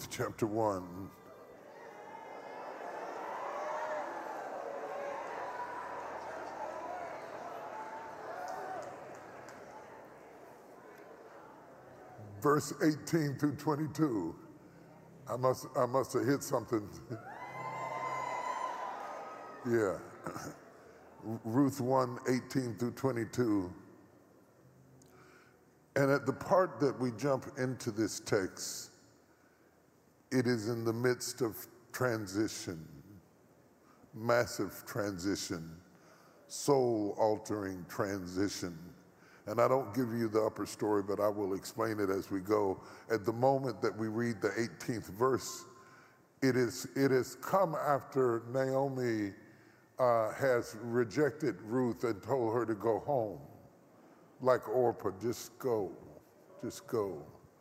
Ruth chapter 1. Verse 18 through 22. I must have hit something. Yeah. Ruth 1, 18 through 22. And at the part that we jump into this text, it is in the midst of transition, massive transition, soul-altering transition. And I don't give you the upper story, but I will explain it as we go. At the moment that we read the 18th verse, it has come after Naomi has rejected Ruth and told her to go home. Like Orpah, just go, just go.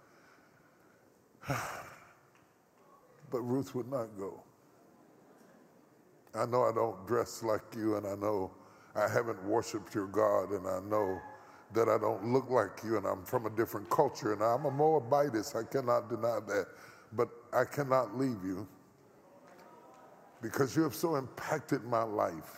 But Ruth would not go. I know I don't dress like you, and I know I haven't worshiped your God, and I know that I don't look like you, and I'm from a different culture, and I'm a Moabitess. I cannot deny that. But I cannot leave you because you have so impacted my life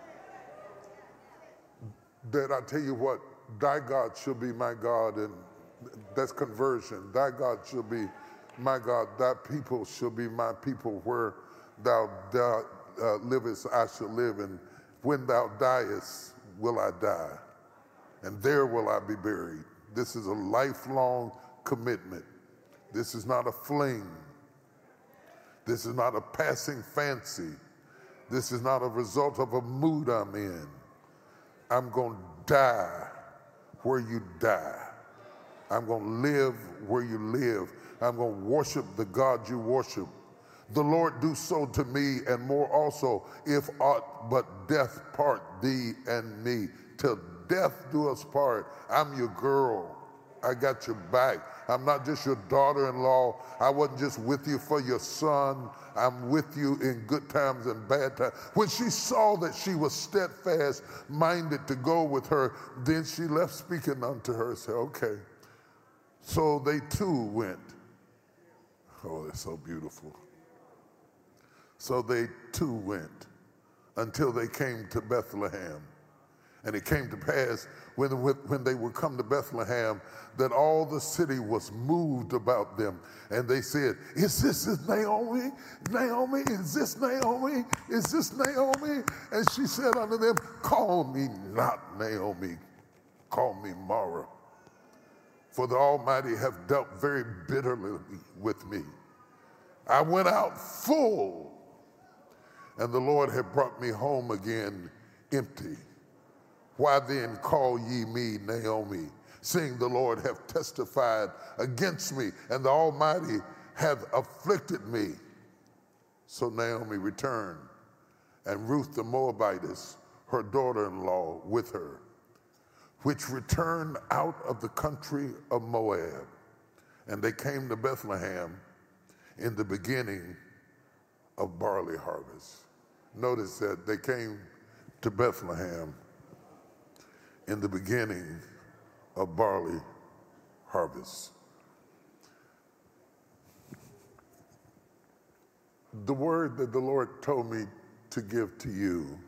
that I tell you what, thy God shall be my God, and that's conversion. Thy God shall be my God. Thy people shall be my people. Where thou livest, I shall live, and when thou diest, will I die, and there will I be buried. This is a lifelong commitment. This is not a fling. This is not a passing fancy. This is not a result of a mood I'm in. I'm going to die where you die. I'm going to live where you live. I'm going to worship the God you worship. The Lord do so to me and more also, if aught but death part thee and me. Till death do us part. I'm your girl. I got your back. I'm not just your daughter-in-law. I wasn't just with you for your son. I'm with you in good times and bad times. When she saw that she was steadfast minded to go with her, then she left speaking unto her and said, okay. So they too went. Oh, that's so beautiful. So they too went until they came to Bethlehem. And it came to pass when they would come to Bethlehem that all the city was moved about them. And they said, is this Naomi? Naomi, is this Naomi? Is this Naomi? And she said unto them, call me not Naomi, call me Mara. For the Almighty hath dealt very bitterly with me. I went out full, and the Lord had brought me home again empty. Why then call ye me Naomi, seeing the Lord hath testified against me, and the Almighty hath afflicted me? So Naomi returned, and Ruth the Moabitess, her daughter-in-law, with her, which returned out of the country of Moab. And they came to Bethlehem in the beginning of barley harvest. Notice that they came to Bethlehem in the beginning of barley harvest. The word that the Lord told me to give to you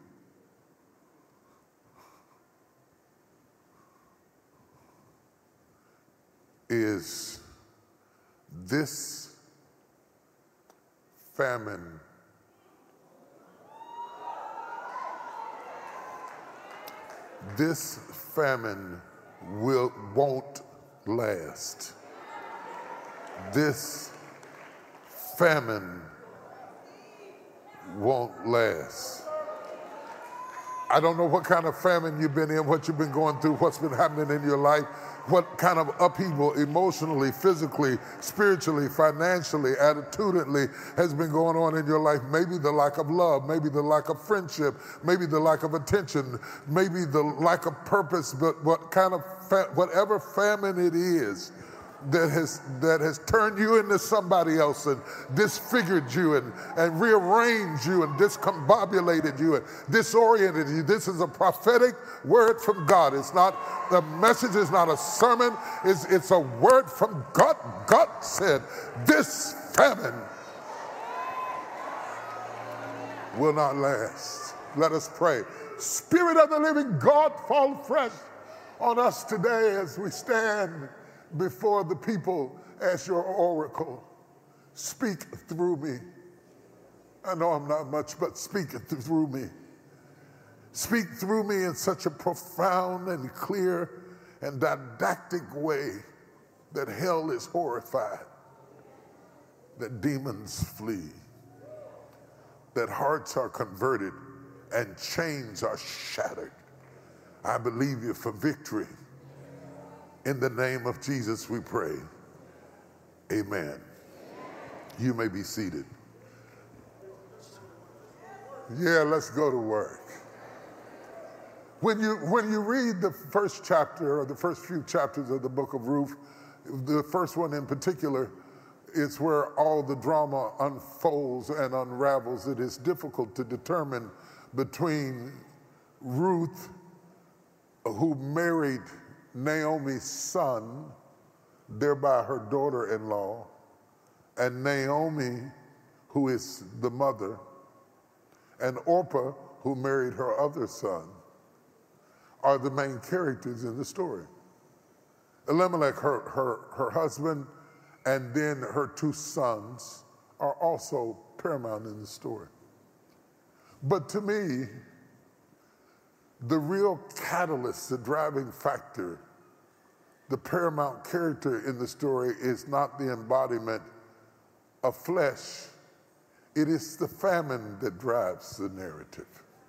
is this famine won't last. This famine won't last. I don't know what kind of famine you've been in, what you've been going through, what's been happening in your life, what kind of upheaval emotionally, physically, spiritually, financially, attitudinally has been going on in your life. Maybe the lack of love, maybe the lack of friendship, maybe the lack of attention, maybe the lack of purpose, but whatever famine it is, that has turned you into somebody else and disfigured you and rearranged you and discombobulated you and disoriented you. This is a prophetic word from God. It's not, the message is not a sermon. It's a word from God. God said, this famine will not last. Let us pray. Spirit of the living God, fall fresh on us today as we stand before the people as your oracle. Speak through me. I know I'm not much, but speak it through me. Speak through me in such a profound and clear and didactic way that hell is horrified, that demons flee, that hearts are converted and chains are shattered. I believe you for victory. In the name of Jesus we pray. Amen. You may be seated. Yeah, let's go to work. When you read the first chapter or the first few chapters of the book of Ruth, the first one in particular, is where all the drama unfolds and unravels. It is difficult to determine between Ruth, who married Naomi's son, thereby her daughter-in-law, and Naomi, who is the mother, and Orpah, who married her other son, are the main characters in the story. Elimelech, her husband, and then her two sons are also paramount in the story. But to me, the real catalyst, the driving factor, the paramount character in the story is not the embodiment of flesh. It is the famine that drives the narrative.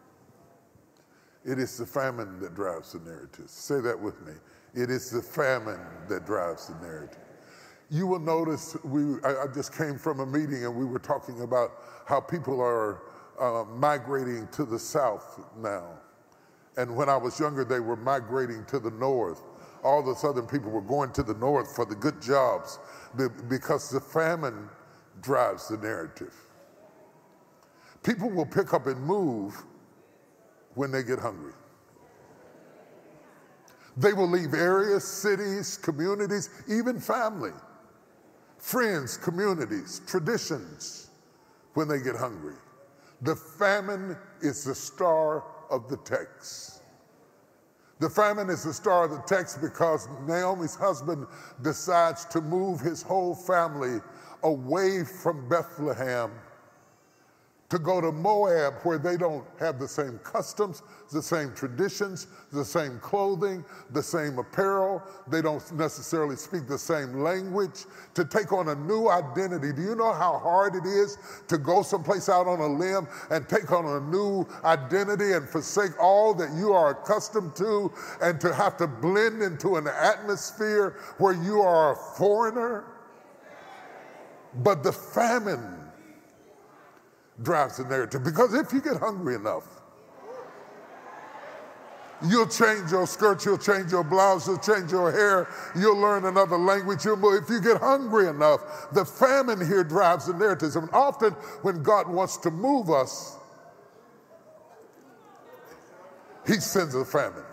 It is the famine that drives the narrative. Say that with me. It is the famine that drives the narrative. You will notice, I just came from a meeting and we were talking about how people are migrating to the south now. And when I was younger, they were migrating to the north. All the southern people were going to the north for the good jobs because the famine drives the narrative. People will pick up and move when they get hungry. They will leave areas, cities, communities, even family, friends, communities, traditions when they get hungry. The famine is the star of the text. The famine is the star of the text because Naomi's husband decides to move his whole family away from Bethlehem to go to Moab, where they don't have the same customs, the same traditions, the same clothing, the same apparel. They don't necessarily speak the same language, to take on a new identity. Do you know how hard it is to go someplace out on a limb and take on a new identity and forsake all that you are accustomed to and to have to blend into an atmosphere where you are a foreigner? But the famine drives the narrative, because if you get hungry enough, you'll change your skirt, you'll change your blouse, you'll change your hair, you'll learn another language. If you get hungry enough, the famine here drives the narrative. And often when God wants to move us, he sends a famine.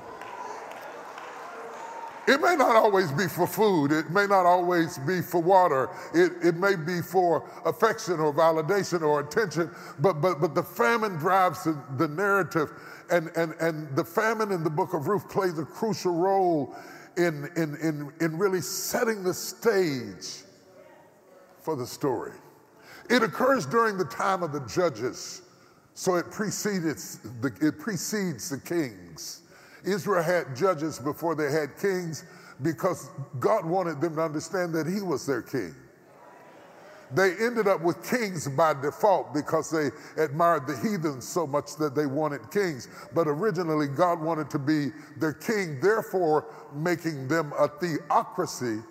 It may not always be for food. It may not always be for water. It may be for affection or validation or attention, but the famine drives the narrative. And the famine in the book of Ruth plays a crucial role in really setting the stage for the story. It occurs during the time of the judges, so it precedes the kings. Israel had judges before they had kings because God wanted them to understand that he was their king. They ended up with kings by default because they admired the heathens so much that they wanted kings. But originally, God wanted to be their king, therefore making them a theocracy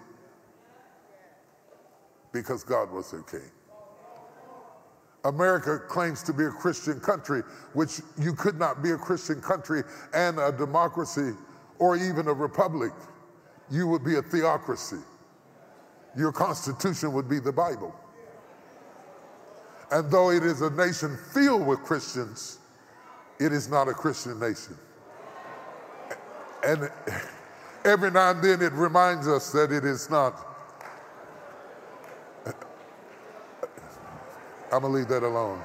because God was their king. America claims to be a Christian country, which you could not be a Christian country and a democracy or even a republic. You would be a theocracy. your constitution would be the Bible. And though it is a nation filled with Christians, it is not a Christian nation. And every now and then it reminds us that it is not. I'm going to leave that alone.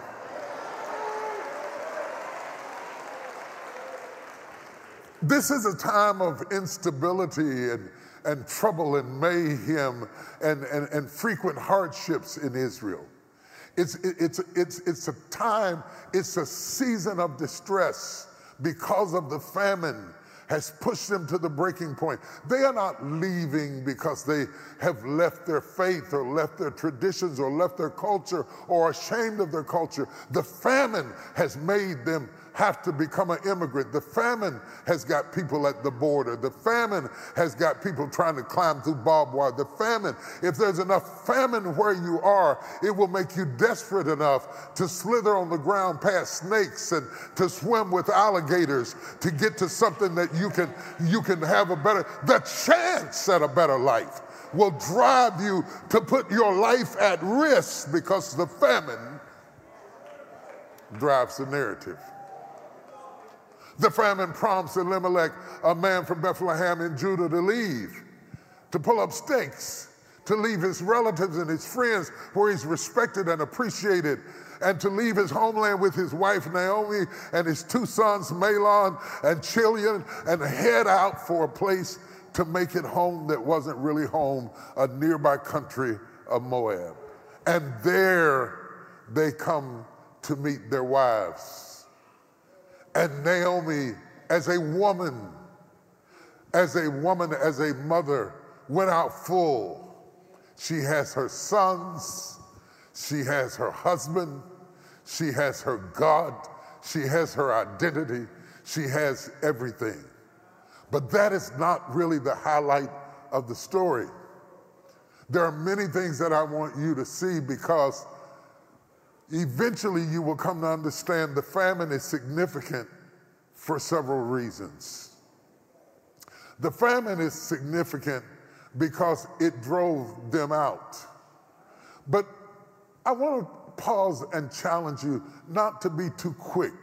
This is a time of instability and trouble and mayhem and frequent hardships in Israel. It's a time, it's a season of distress because of the famine has pushed them to the breaking point. They are not leaving because they have left their faith or left their traditions or left their culture or are ashamed of their culture. The famine has made them have to become an immigrant. The famine has got people at the border. The famine has got people trying to climb through barbed wire. The famine, if there's enough famine where you are, it will make you desperate enough to slither on the ground past snakes and to swim with alligators to get to something that you can have the chance at a better life will drive you to put your life at risk because the famine drives the narrative. The famine prompts Elimelech, a man from Bethlehem in Judah, to leave, to pull up stakes, to leave his relatives and his friends where he's respected and appreciated, and to leave his homeland with his wife Naomi and his two sons Mahlon and Chilion, and head out for a place to make it home that wasn't really home, a nearby country of Moab. And there they come to meet their wives. And Naomi, as a woman, as a mother, went out full. She has her sons, she has her husband, she has her God, she has her identity, she has everything. But that is not really the highlight of the story. There are many things that I want you to see because eventually you will come to understand the famine is significant for several reasons. The famine is significant because it drove them out. But I want to pause and challenge you not to be too quick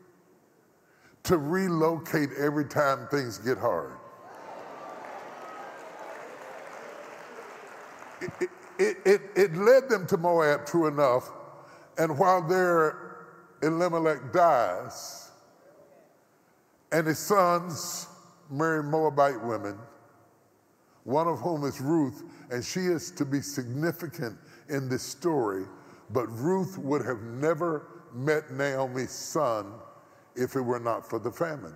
to relocate every time things get hard. It led them to Moab, true enough, and while there Elimelech dies, and his sons marry Moabite women, one of whom is Ruth, and she is to be significant in this story, but Ruth would have never met Naomi's son if it were not for the famine.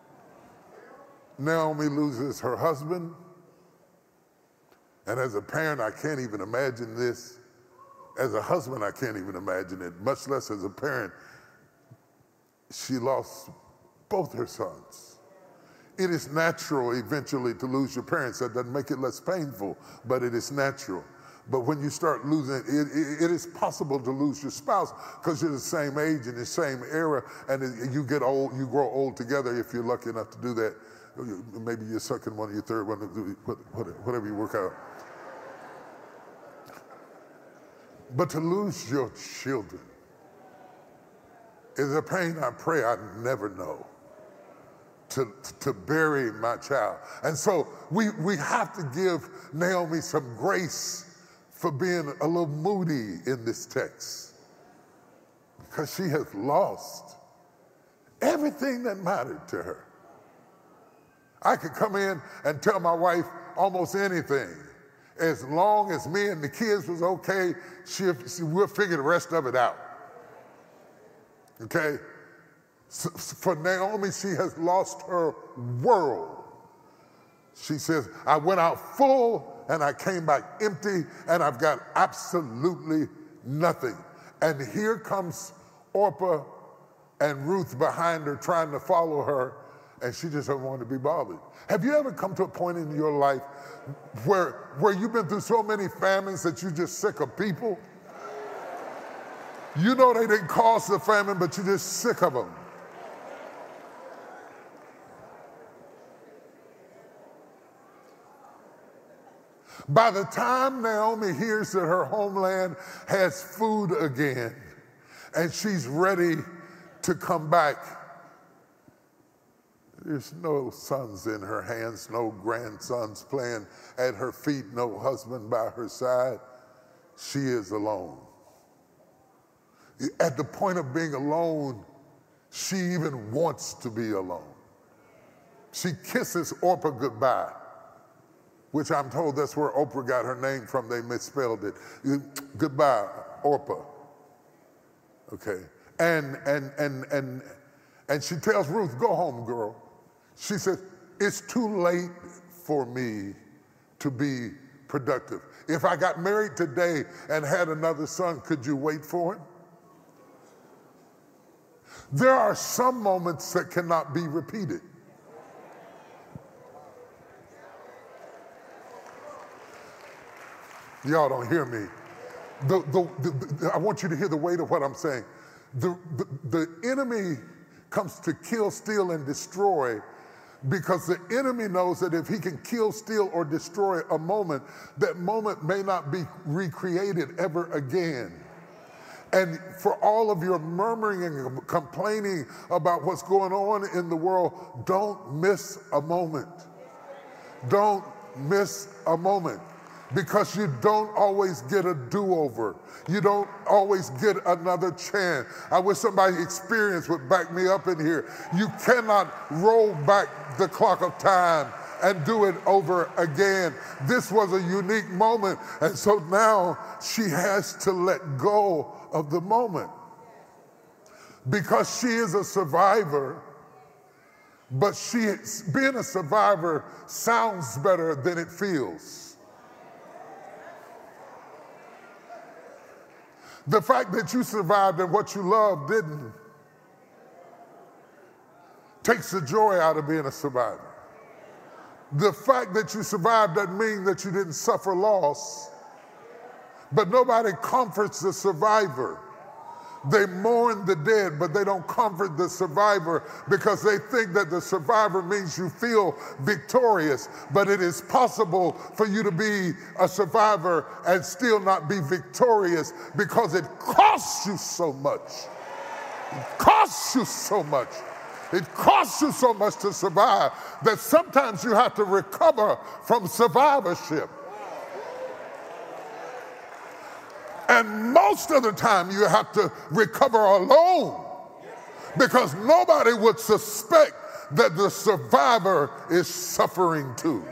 Naomi loses her husband, and as a parent, I can't even imagine this. As a husband, I can't even imagine it, much less as a parent. She lost both her sons. It is natural eventually to lose your parents. That doesn't make it less painful, but it is natural. But when you start losing, it is possible to lose your spouse because you're the same age and the same era, and you get old, you grow old together if you're lucky enough to do that. Maybe your second one, your third one, whatever you work out. But to lose your children is a pain I pray I never know. To bury my child. And so we have to give Naomi some grace for being a little moody in this text, because she has lost everything that mattered to her. I could come in and tell my wife almost anything. As long as me and the kids was okay, we'll figure the rest of it out. Okay? So for Naomi, she has lost her world. She says, I went out full and I came back empty and I've got absolutely nothing. And here comes Orpah and Ruth behind her trying to follow her, and she just doesn't want to be bothered. Have you ever come to a point in your life where you've been through so many famines that you're just sick of people? You know they didn't cause the famine, but you're just sick of them. By the time Naomi hears that her homeland has food again and she's ready to come back, there's no sons in her hands, no grandsons playing at her feet, no husband by her side. She is alone. At the point of being alone, she even wants to be alone. She kisses Orpah goodbye, which I'm told that's where Oprah got her name from. They misspelled it. Goodbye, Orpah. Okay. And she tells Ruth, go home, girl. She says, it's too late for me to be productive. If I got married today and had another son, could you wait for him? There are some moments that cannot be repeated. Y'all don't hear me. I want you to hear the weight of what I'm saying. The enemy comes to kill, steal, and destroy because the enemy knows that if he can kill, steal, or destroy a moment, that moment may not be recreated ever again. And for all of your murmuring and complaining about what's going on in the world, don't miss a moment. Don't miss a moment. Because you don't always get a do-over. You don't always get another chance. I wish somebody experienced would back me up in here. You cannot roll back the clock of time and do it over again. This was a unique moment, and so now she has to let go of the moment. Because she is a survivor, but being a survivor sounds better than it feels. The fact that you survived and what you loved didn't takes the joy out of being a survivor. The fact that you survived doesn't mean that you didn't suffer loss, but nobody comforts the survivor. They mourn the dead, but they don't comfort the survivor because they think that the survivor means you feel victorious. But it is possible for you to be a survivor and still not be victorious because it costs you so much. It costs you so much. It costs you so much to survive that sometimes you have to recover from survivorship. And most of the time you have to recover alone because nobody would suspect that the survivor is suffering too.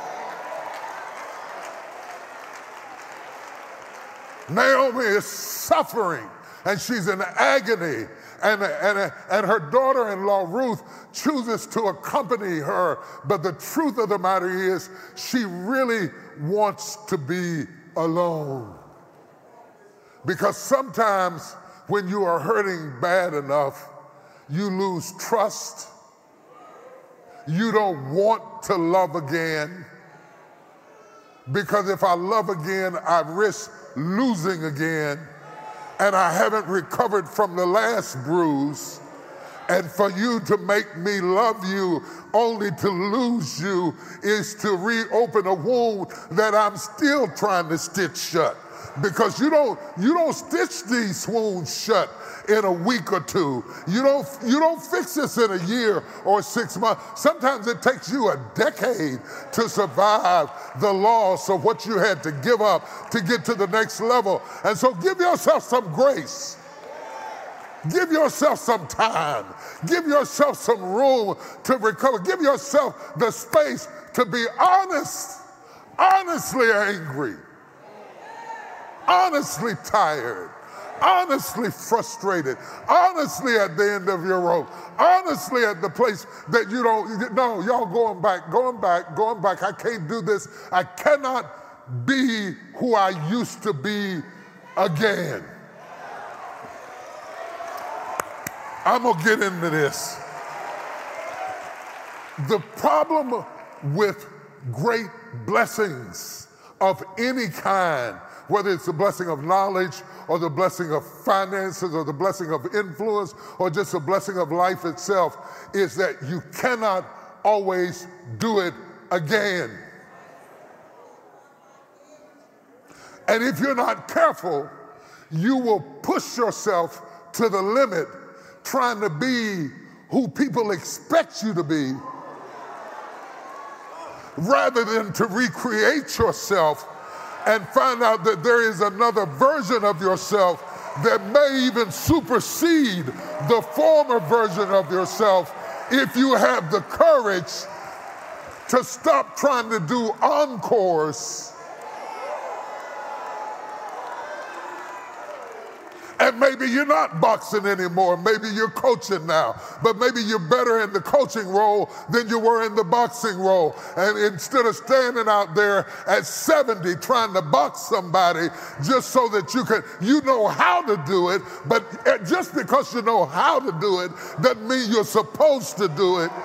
Naomi is suffering and she's in agony, and her daughter-in-law Ruth chooses to accompany her, but the truth of the matter is she really wants to be alone. Because sometimes when you are hurting bad enough, you lose trust. You don't want to love again. Because if I love again, I risk losing again. And I haven't recovered from the last bruise. And for you to make me love you only to lose you is to reopen a wound that I'm still trying to stitch shut. Because you don't stitch these wounds shut in a week or two. You don't fix this in a year or 6 months. Sometimes it takes you a decade to survive the loss of what you had to give up to get to the next level. And so give yourself some grace. Give yourself some time. Give yourself some room to recover. Give yourself the space to be honest, honestly angry, honestly tired, honestly frustrated, honestly at the end of your rope, honestly at the place that you don't, no, y'all going back. I can't do this. I cannot be who I used to be again. I'm gonna get into this. The problem with great blessings of any kind, whether it's the blessing of knowledge or the blessing of finances or the blessing of influence or just the blessing of life itself, is that you cannot always do it again. And if you're not careful, you will push yourself to the limit trying to be who people expect you to be rather than to recreate yourself and find out that there is another version of yourself that may even supersede the former version of yourself if you have the courage to stop trying to do encores and maybe you're not boxing anymore. Maybe you're coaching now. But maybe you're better in the coaching role than you were in the boxing role. And instead of standing out there at 70 trying to box somebody just so that you know how to do it, but just because you know how to do it doesn't mean you're supposed to do it.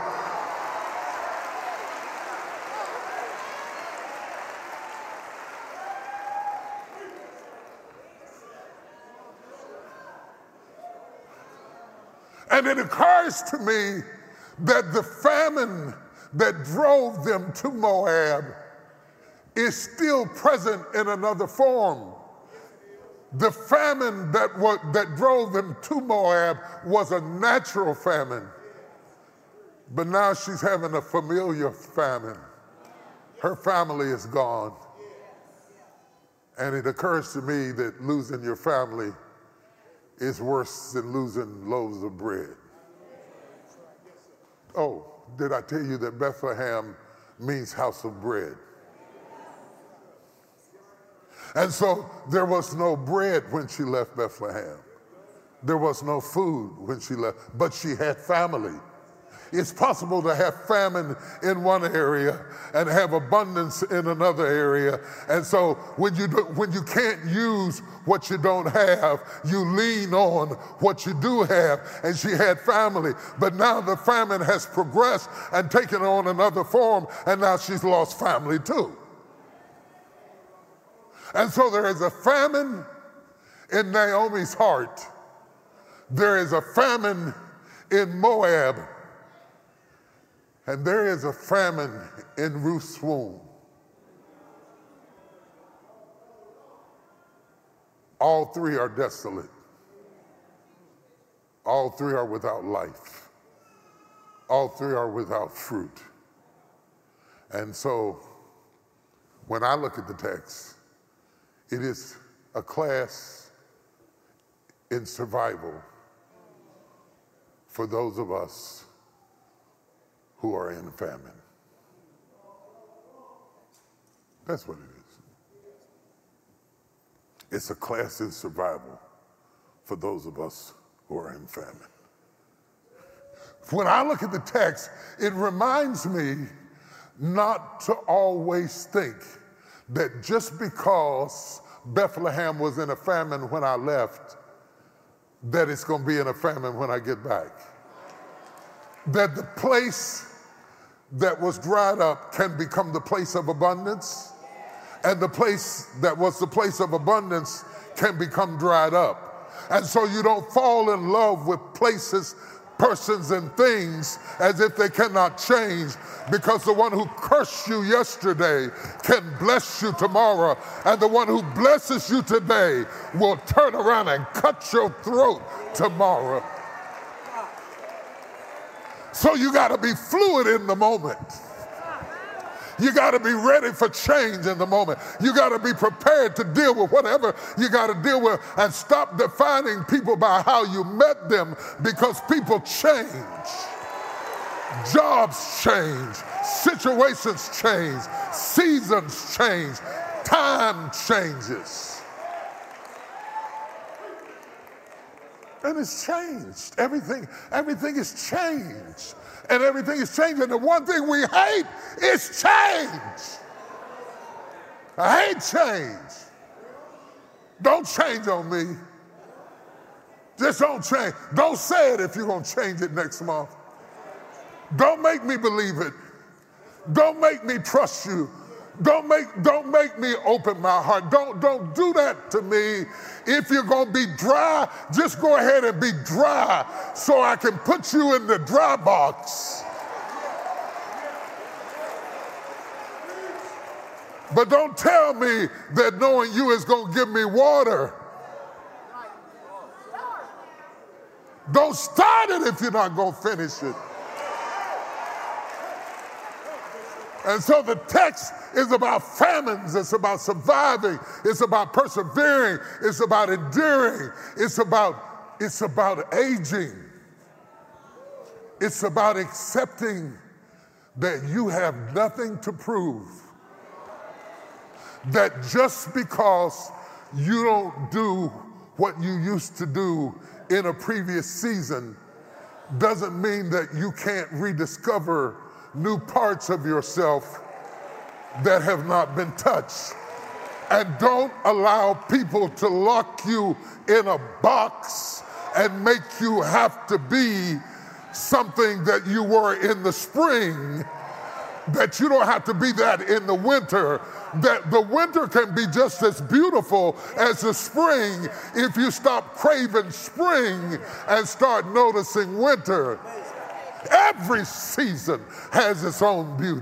And it occurs to me that the famine that drove them to Moab is still present in another form. The famine that drove them to Moab was a natural famine, but now she's having a familiar famine. Her family is gone. And it occurs to me that losing your family is worse than losing loaves of bread. Oh, did I tell you that Bethlehem means house of bread? And so there was no bread when she left Bethlehem. There was no food when she left, but she had family. It's possible to have famine in one area and have abundance in another area. And so when you can't use what you don't have, you lean on what you do have. And she had family, but now the famine has progressed and taken on another form, and now she's lost family too. And so there is a famine in Naomi's heart. There is a famine in Moab. And there is a famine in Ruth's womb. All three are desolate. All three are without life. All three are without fruit. And so when I look at the text, it is a class in survival for those of us who are in famine. That's what it is. It's a class in survival for those of us who are in famine. When I look at the text, it reminds me not to always think that just because Bethlehem was in a famine when I left, that it's going to be in a famine when I get back. That the place that was dried up can become the place of abundance, and the place that was the place of abundance can become dried up. And so you don't fall in love with places, persons, and things as if they cannot change, because the one who cursed you yesterday can bless you tomorrow, and the one who blesses you today will turn around and cut your throat tomorrow. So you got to be fluid in the moment. You got to be ready for change in the moment. You got to be prepared to deal with whatever you got to deal with, and stop defining people by how you met them, because people change. Jobs change. Situations change. Seasons change. Time changes. And it's changed. Everything is changed. And everything is changing. And the one thing we hate is change. I hate change. Don't change on me. Just don't change. Don't say it if you're going to change it next month. Don't make me believe it. Don't make me trust you. Don't make me open my heart. Don't do that to me. If you're going to be dry, just go ahead and be dry so I can put you in the dry box. But don't tell me that knowing you is going to give me water. Don't start it if you're not going to finish it. And so the text is about famines. It's about surviving. It's about persevering. It's about enduring. It's about aging. It's about accepting that you have nothing to prove. That just because you don't do what you used to do in a previous season doesn't mean that you can't rediscover new parts of yourself that have not been touched. And don't allow people to lock you in a box and make you have to be something that you were in the spring, that you don't have to be that in the winter, that the winter can be just as beautiful as the spring if you stop craving spring and start noticing winter. Every season has its own beauty.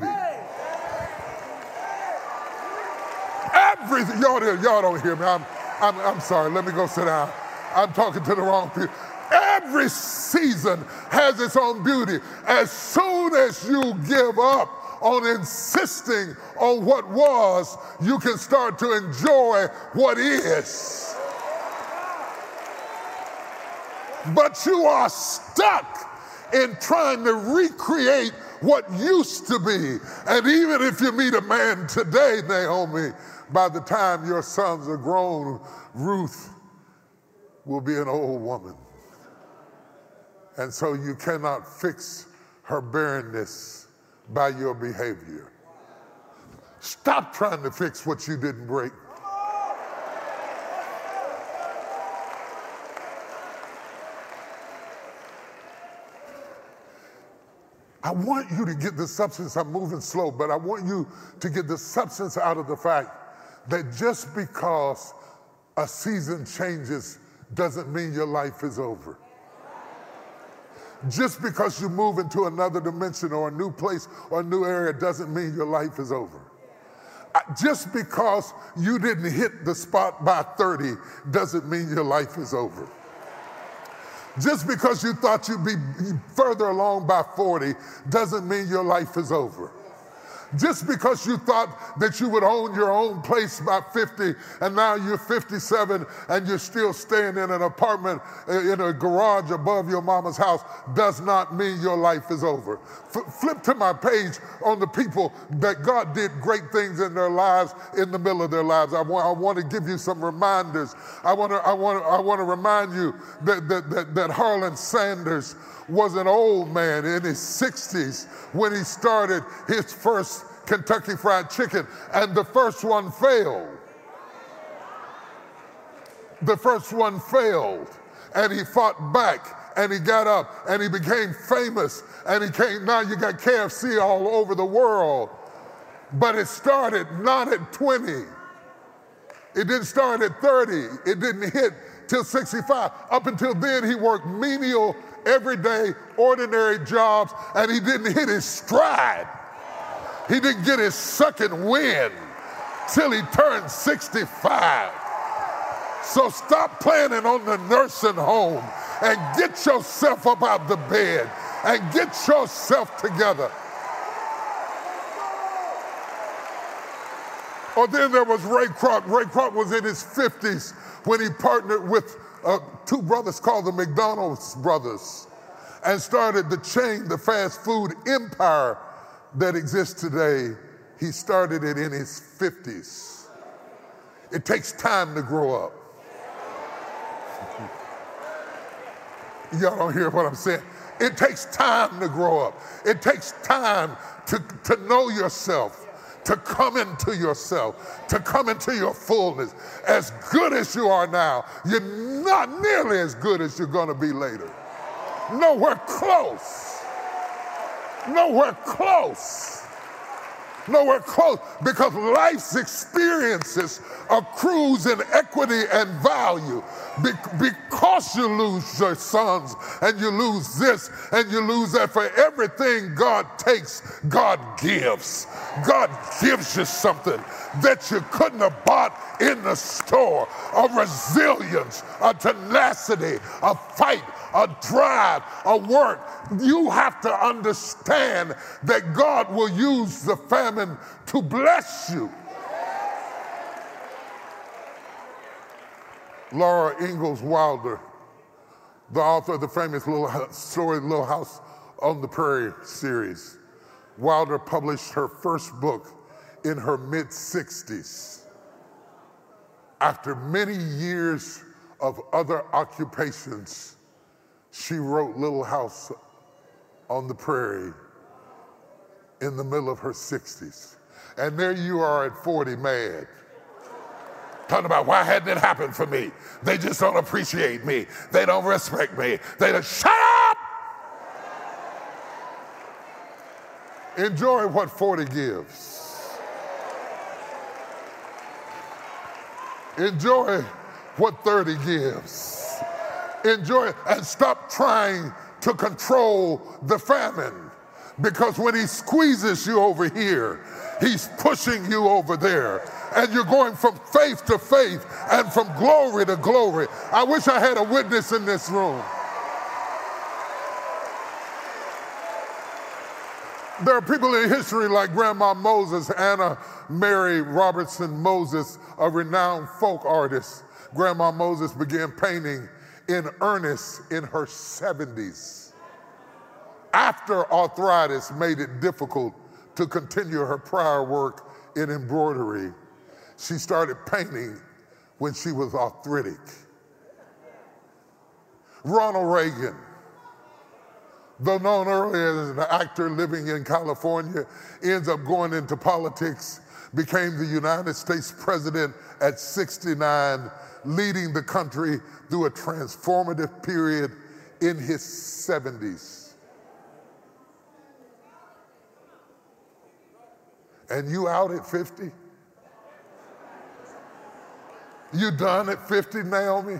Y'all don't hear me. I'm sorry. Let me go sit down. I'm talking to the wrong people. Every season has its own beauty. As soon as you give up on insisting on what was, you can start to enjoy what is. But you are stuck in trying to recreate what used to be. And even if you meet a man today, Naomi, by the time your sons are grown, Ruth will be an old woman. And so you cannot fix her barrenness by your behavior. Stop trying to fix what you didn't break. I want you to get the substance. I'm moving slow, but I want you to get the substance out of the fact that just because a season changes doesn't mean your life is over. Just because you move into another dimension or a new place or a new area doesn't mean your life is over. Just because you didn't hit the spot by 30 doesn't mean your life is over. Just because you thought you'd be further along by 40 doesn't mean your life is over. Just because you thought that you would own your own place by 50 and now you're 57 and you're still staying in an apartment in a garage above your mama's house does not mean your life is over. Flip to my page on the people that God did great things in their lives in the middle of their lives. I want to give you some reminders. I want to remind you that Harlan Sanders was an old man in his 60s when he started his first Kentucky Fried Chicken, and the first one failed. The first one failed, and he fought back, and he got up, and he became famous, and now you got KFC all over the world. But it started not at 20. It didn't start at 30. It didn't hit till 65. Up until then, he worked menial, everyday, ordinary jobs, and he didn't hit his stride. He didn't get his second wind till he turned 65. So stop planning on the nursing home and get yourself up out the bed and get yourself together. Or then there was Ray Kroc. Ray Kroc was in his 50s when he partnered with two brothers called the McDonald's brothers and started the chain, the fast food empire that exists today. He started it in his 50s. It takes time to grow up. Y'all don't hear what I'm saying. It takes time to grow up. It takes time to know yourself, to come into yourself, to come into your fullness. As good as you are now, you're not nearly as good as you're going to be later. Nowhere close. Nowhere close. Nowhere close, because life's experiences accrues in equity and value. Because you lose your sons and you lose this and you lose that, for everything God takes, God gives. God gives you something that you couldn't have bought in the store. A resilience, a tenacity, a fight, a drive, a work. You have to understand that God will use the famine to bless you. Laura Ingalls Wilder, the author of the famous story Little House on the Prairie series. Wilder published her first book in her mid-60s. After many years of other occupations, she wrote Little House on the Prairie in the middle of her 60s. And there you are at 40 mad. Talking about, why hadn't it happened for me? They just don't appreciate me. They don't respect me. They don't, shut up! Enjoy what 40 gives. Enjoy what 30 gives. Enjoy it and stop trying to control the famine. Because when he squeezes you over here, he's pushing you over there. And you're going from faith to faith and from glory to glory. I wish I had a witness in this room. There are people in history like Grandma Moses, Anna Mary Robertson Moses, a renowned folk artist. Grandma Moses began painting in earnest in her 70s. After arthritis made it difficult to continue her prior work in embroidery, she started painting when she was arthritic. Ronald Reagan, though known earlier as an actor living in California, ends up going into politics, became the United States president at 69, leading the country through a transformative period in his 70s. And you out at 50? You done at 50, Naomi?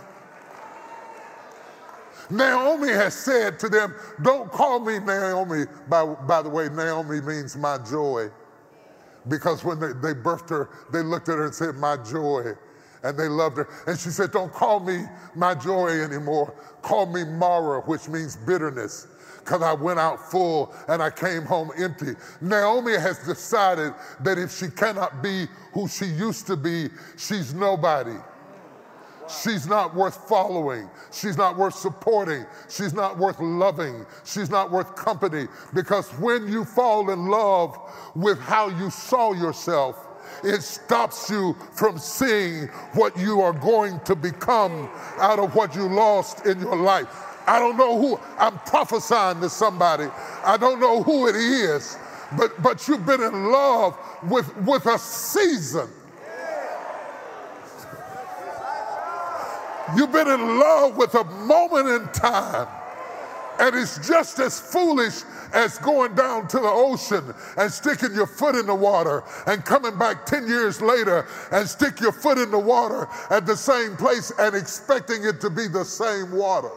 Naomi has said to them, don't call me Naomi. By the way, Naomi means my joy. Because when they birthed her, they looked at her and said, my joy. And they loved her. And she said, don't call me my joy anymore. Call me Mara, which means bitterness. Because I went out full and I came home empty. Naomi has decided that if she cannot be who she used to be, she's nobody. She's not worth following. She's not worth supporting. She's not worth loving. She's not worth company. Because when you fall in love with how you saw yourself, it stops you from seeing what you are going to become out of what you lost in your life. I don't know who, I'm prophesying to somebody. I don't know who it is, but you've been in love with a season. You've been in love with a moment in time. And it's just as foolish as going down to the ocean and sticking your foot in the water and coming back 10 years later and stick your foot in the water at the same place and expecting it to be the same water.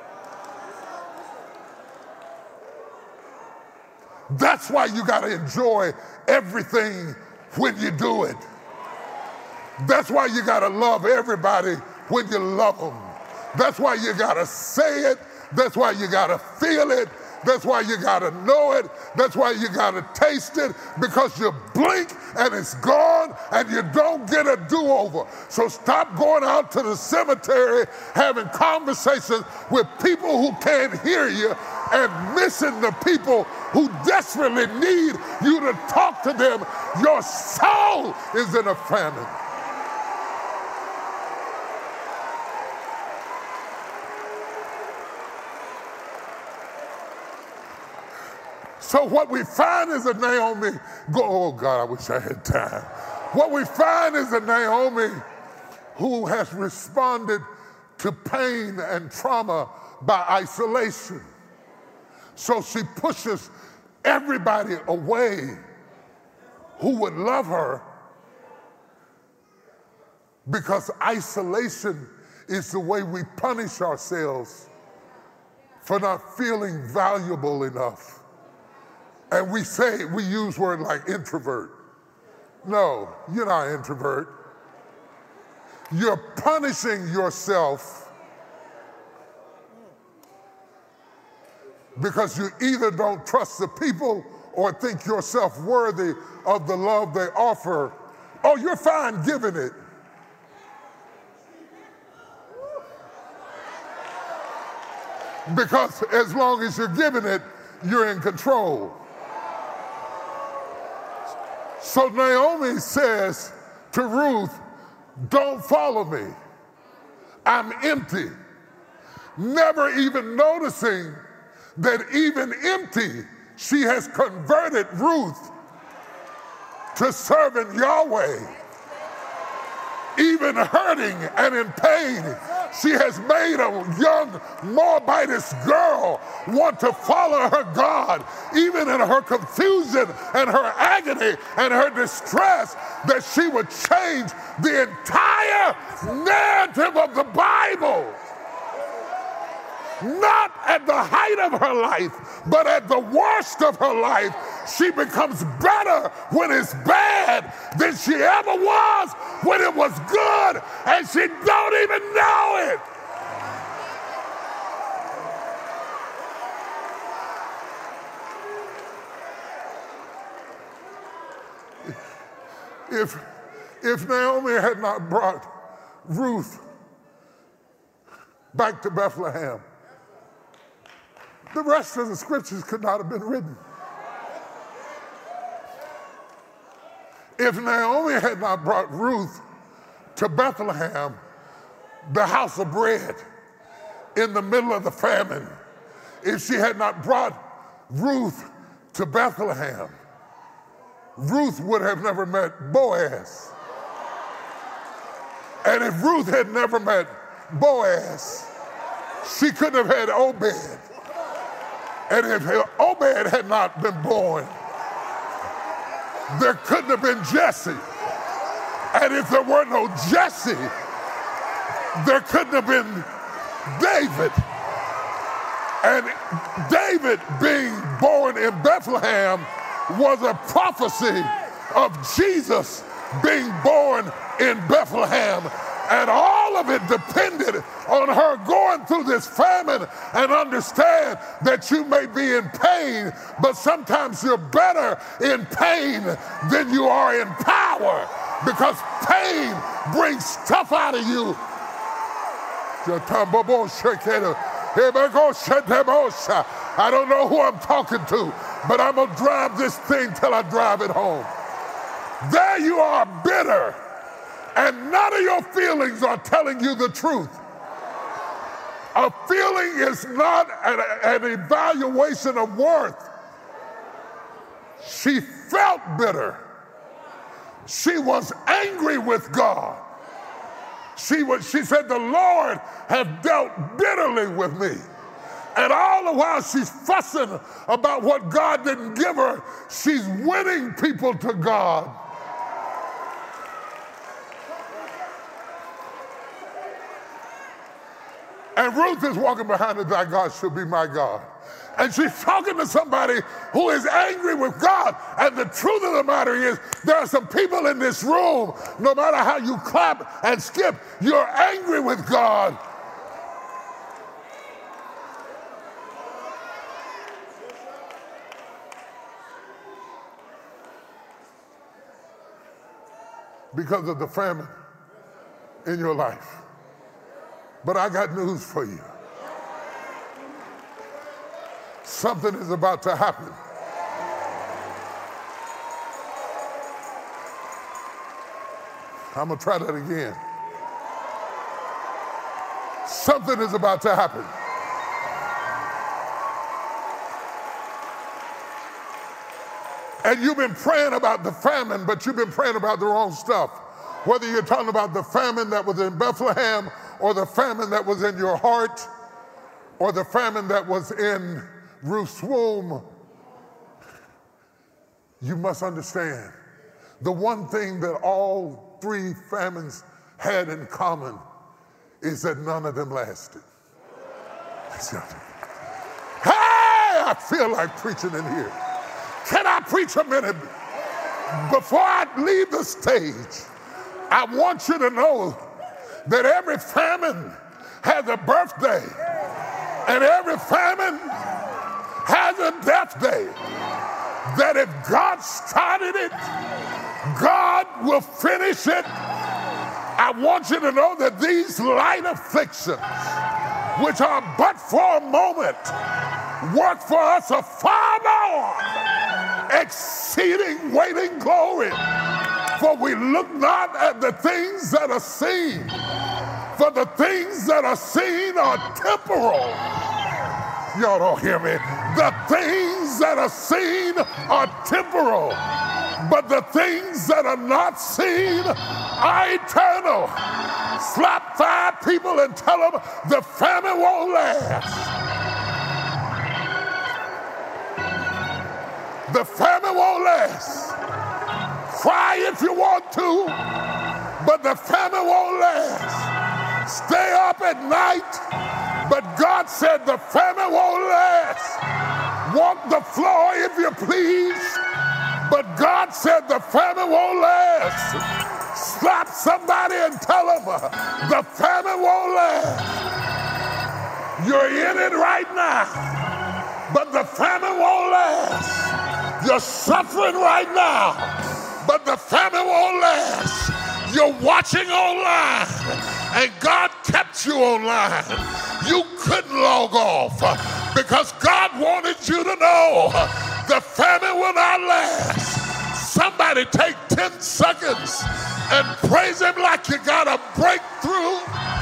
That's why you got to enjoy everything when you do it. That's why you got to love everybody when you love them. That's why you got to say it. That's why you got to feel it. That's why you got to know it. That's why you got to taste it, because you blink and it's gone and you don't get a do-over. So stop going out to the cemetery having conversations with people who can't hear you and missing the people who desperately need you to talk to them. Your soul is in a famine. So what we find is a Naomi, oh God, I wish I had time. What we find is a Naomi who has responded to pain and trauma by isolation. So she pushes everybody away who would love her, because isolation It's the way we punish ourselves for not feeling valuable enough. And we use words like introvert. No, you're not introvert. You're punishing yourself because you either don't trust the people or think yourself worthy of the love they offer. Oh, you're fine giving it. Because as long as you're giving it, you're in control. So Naomi says to Ruth, don't follow me. I'm empty. Never even noticing that even empty, she has converted Ruth to serving Yahweh. Even hurting and in pain, she has made a young Moabitess girl want to follow her God, even in her confusion and her agony and her distress, that she would change the entire narrative of the Bible. Not at the height of her life, but at the worst of her life, she becomes better when it's bad than she ever was when it was good, and she don't even know it. If Naomi had not brought Ruth back to Bethlehem, the rest of the scriptures could not have been written. If Naomi had not brought Ruth to Bethlehem, the house of bread, in the middle of the famine, if she had not brought Ruth to Bethlehem, Ruth would have never met Boaz. And if Ruth had never met Boaz, she couldn't have had Obed. And if Obed had not been born, there couldn't have been Jesse. And if there were no Jesse, there couldn't have been David. And David being born in Bethlehem was a prophecy of Jesus being born in Bethlehem. And all of it depended on her going through this famine, and understand that you may be in pain, but sometimes you're better in pain than you are in power, because pain brings stuff out of you. I don't know who I'm talking to, but I'm going to drive this thing till I drive it home. There you are, bitter, and none of your feelings are telling you the truth. A feeling is not an evaluation of worth. She felt bitter. She was angry with God. She said, the Lord has dealt bitterly with me. And all the while she's fussing about what God didn't give her, she's winning people to God. And Ruth is walking behind it, thy God shall be my God. And she's talking to somebody who is angry with God. And the truth of the matter is, there are some people in this room, no matter how you clap and skip, you're angry with God. Because of the famine in your life. But I got news for you. Something is about to happen. I'm going to try that again. Something is about to happen. And you've been praying about the famine, but you've been praying about the wrong stuff. Whether you're talking about the famine that was in Bethlehem, or the famine that was in your heart, or the famine that was in Ruth's womb, you must understand the one thing that all three famines had in common is that none of them lasted. Hey, I feel like preaching in here. Can I preach a minute? Before I leave the stage, I want you to know that every famine has a birthday, and every famine has a death day. That if God started it, God will finish it. I want you to know that these light afflictions, which are but for a moment, work for us a far more exceeding weighting glory. For we look not at the things that are seen, for the things that are seen are temporal. Y'all don't hear me. The things that are seen are temporal, but the things that are not seen are eternal. Slap 5 people and tell them the famine won't last. The famine won't last. Cry if you want to, but the famine won't last. Stay up at night, but God said the famine won't last. Walk the floor if you please, but God said the famine won't last. Slap somebody and tell them the famine won't last. You're in it right now, but the famine won't last. You're suffering right now, but the famine won't last. You're watching online, and God kept you online. You couldn't log off because God wanted you to know the famine will not last. Somebody take 10 seconds and praise Him like you got a breakthrough.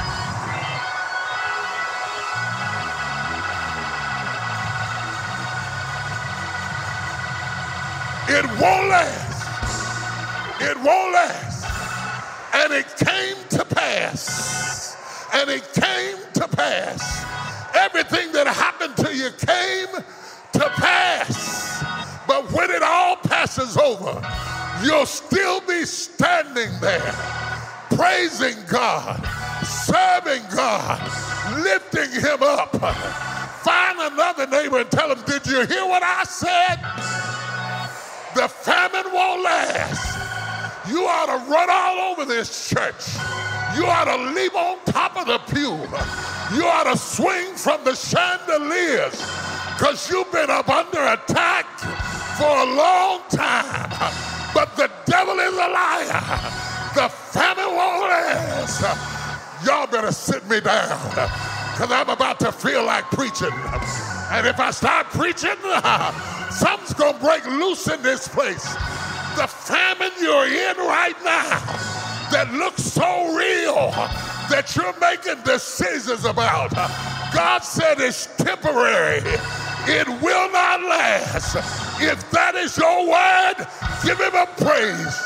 It won't last. It won't last. And it came to pass. And it came to pass. Everything that happened to you came to pass. But when it all passes over, you'll still be standing there, praising God, serving God, lifting Him up. Find another neighbor and tell him, did you hear what I said? The famine won't last. You ought to run all over this church. You ought to leap on top of the pew. You ought to swing from the chandeliers because you've been up under attack for a long time. But the devil is a liar. The famine won't last. Y'all better sit me down because I'm about to feel like preaching. And if I start preaching, something's going to break loose in this place. The famine you're in right now that looks so real that you're making decisions about, God said it's temporary. It will not last. If that is your word, give Him a praise.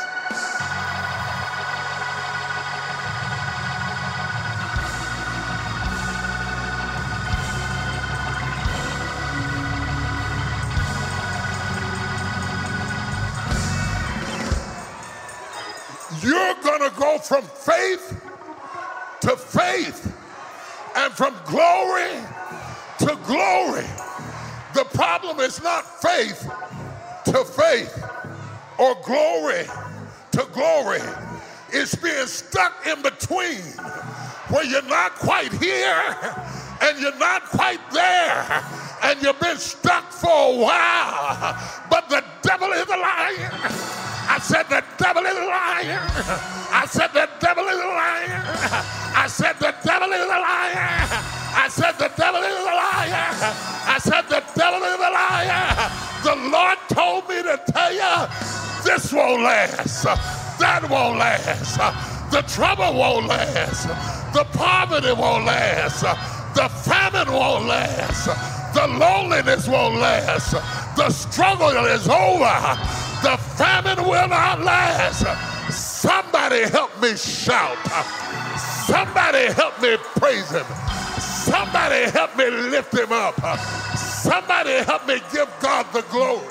You're going to go from faith to faith and from glory to glory. The problem is not faith to faith or glory to glory. It's being stuck in between where you're not quite here and you're not quite there and you've been stuck for a while. But the devil is a liar. I said the devil is a liar. I said the devil is a liar. I said the devil is a liar. I said the devil is a liar. I said the devil is a liar. The Lord told me to tell you, this won't last. That won't last. The trouble won't last. The poverty won't last. The famine won't last. The loneliness won't last. The struggle is over. The famine will not last. Somebody help me shout. Somebody help me praise Him. Somebody help me lift Him up. Somebody help me give God the glory.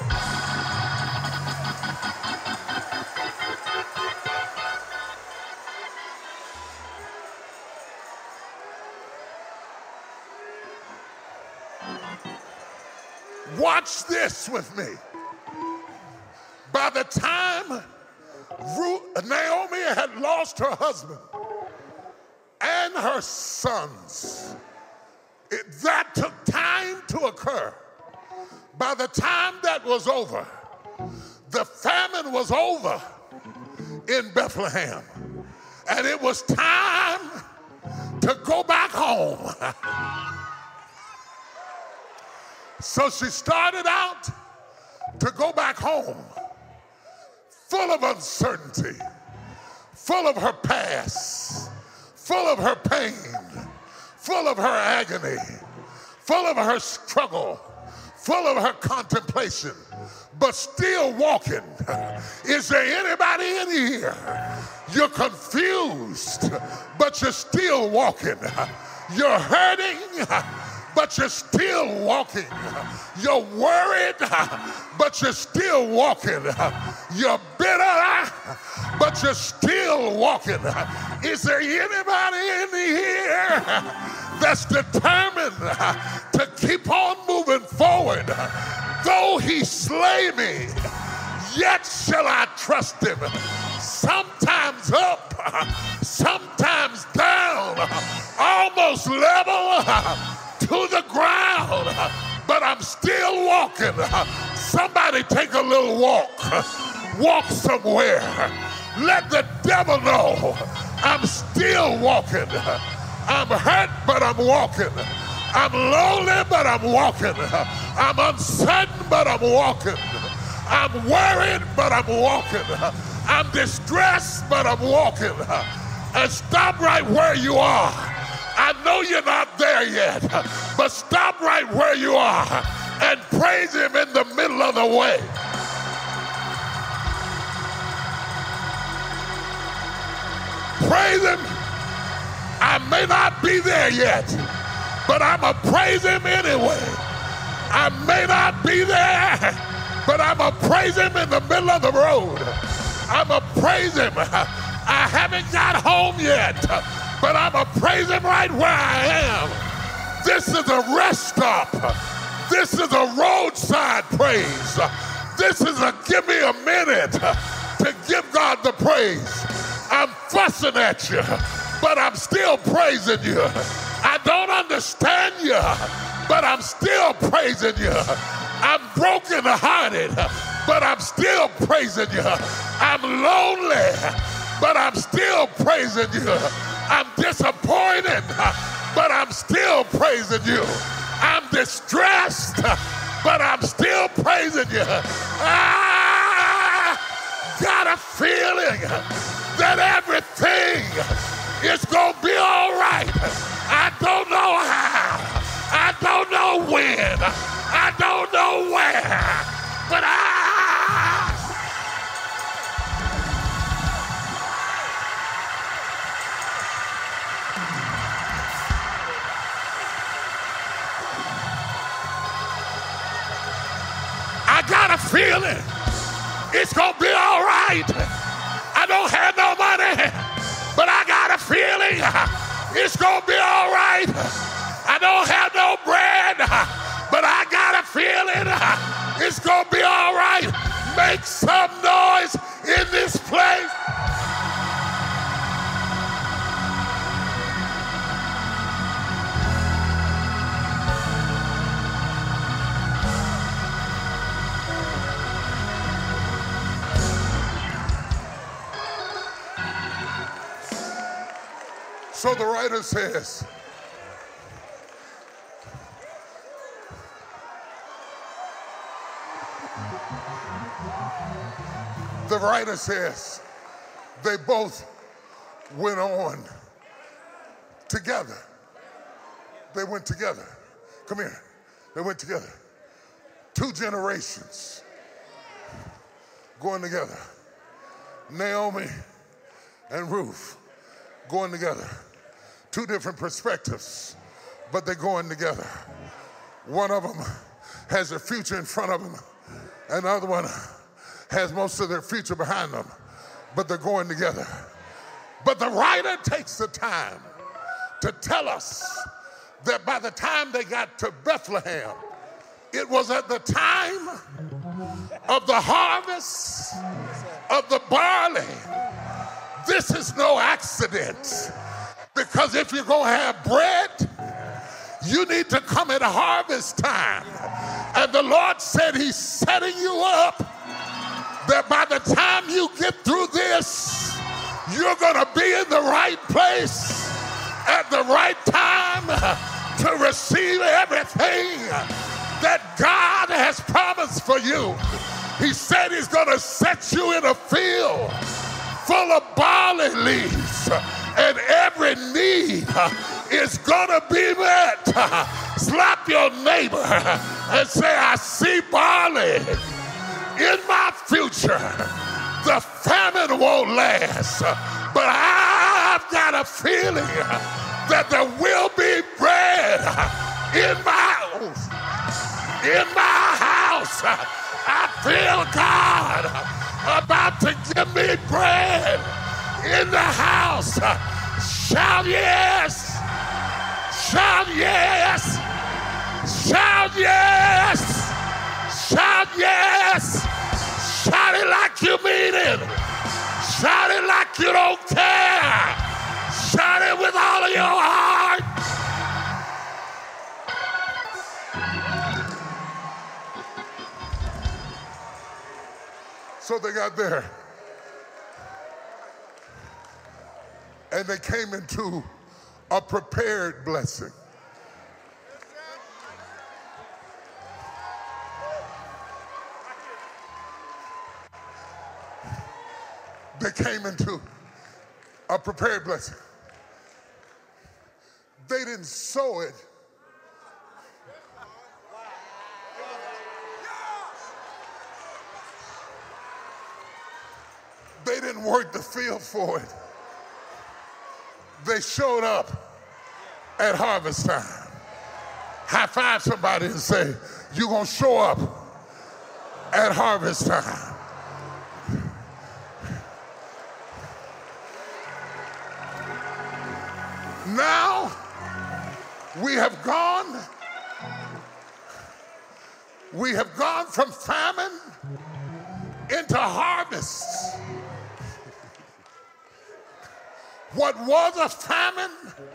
Watch this with me. By the time Naomi had lost her husband and her sons, that took time to occur. By the time that was over, the famine was over in Bethlehem, and it was time to go back home. So she started out to go back home, full of uncertainty, full of her past, full of her pain, full of her agony, full of her struggle, full of her contemplation, but still walking. Is there anybody in here? You're confused, but you're still walking. You're hurting, but you're still walking. You're worried, but you're still walking. You're bitter, but you're still walking. Is there anybody in here that's determined to keep on moving forward? Though he slay me, yet shall I trust him. Sometimes up, sometimes down, almost level to the ground, but I'm still walking. Somebody take a little walk. Walk somewhere. Let the devil know I'm still walking. I'm hurt, but I'm walking. I'm lonely, but I'm walking. I'm uncertain, but I'm walking. I'm worried, but I'm walking. I'm distressed, but I'm walking. And stop right where you are. I know you're not there yet, but stop right where you are and praise him in the middle of the way. Praise him. I may not be there yet, but I'm going to praise him anyway. I may not be there, but I'm going to praise him in the middle of the road. I'm going to praise him. I haven't got home yet, but I'm going to praise him right where I am. This is a rest stop. This is a roadside praise. This is a give me a minute to give God the praise. I'm fussing at you, but I'm still praising you. I don't understand you, but I'm still praising you. I'm brokenhearted, but I'm still praising you. I'm lonely, but I'm still praising you. I'm disappointed, but I'm still praising you. I'm distressed, but I'm still praising you. I got a feeling that everything is going to be all right. I don't know how. I don't know when. I don't know where. But I got a feeling it's going to be all right. I don't have no money, but I got a feeling it's going to be all right. I don't have no bread, but I got a feeling it's going to be all right. Make some noise in this place. So the writer says, they both went on together. They went together. Come here. They went together. 2 generations going together. Naomi and Ruth going together. 2 different perspectives, but they're going together. One of them has their future in front of them, and the other one has most of their future behind them, but they're going together. But the writer takes the time to tell us that by the time they got to Bethlehem, It was at the time of the harvest of the barley. This is no accident, because if you're going to have bread, you need to come at harvest time. And the Lord said he's setting you up that by the time you get through this, you're going to be in the right place at the right time to receive everything that God has promised for you. He said he's going to set you in a field full of barley leaves, and every need is going to be met. Slap your neighbor and say, I see barley in my future. The famine won't last, but I've got a feeling that there will be bread in my house. I feel God about to give me bread in the house. Shout yes! Shout yes! Shout yes! Shout yes! Shout it like you mean it! Shout it like you don't care! Shout it with all of your heart! So they got there, and they came into a prepared blessing. They came into a prepared blessing. They didn't sow it. They didn't work the field for it. They showed up at harvest time. High five somebody and say, you're going to show up at harvest time. Now we have gone from famine into harvest. What was a famine,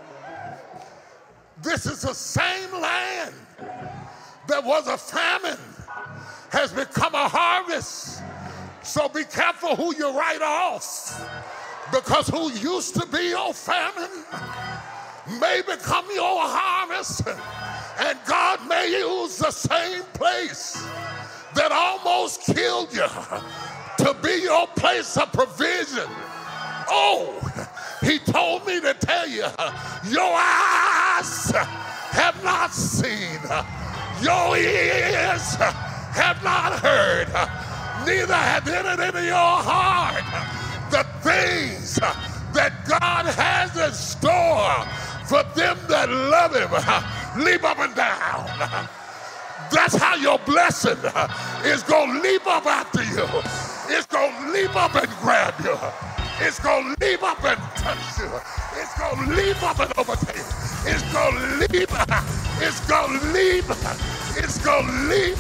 this is the same land that was a famine, has become a harvest. So be careful who you write off, because who used to be your famine may become your harvest, and God may use the same place that almost killed you to be your place of provision. Oh, he told me to tell you, your eyes have not seen, your ears have not heard, neither have entered into your heart the things that God has in store for them that love him. Leap up and down. That's how your blessing is going to leap up after you. It's going to leap up and grab you. It's going to leap up and touch you. It's going to leap up and overtake you. It's going to leap. It's going to leap. It's going to leap.